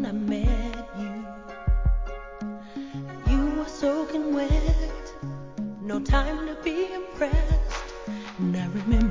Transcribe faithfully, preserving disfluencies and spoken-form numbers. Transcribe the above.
I met you. You were soaking wet, no time to be impressed. And I remember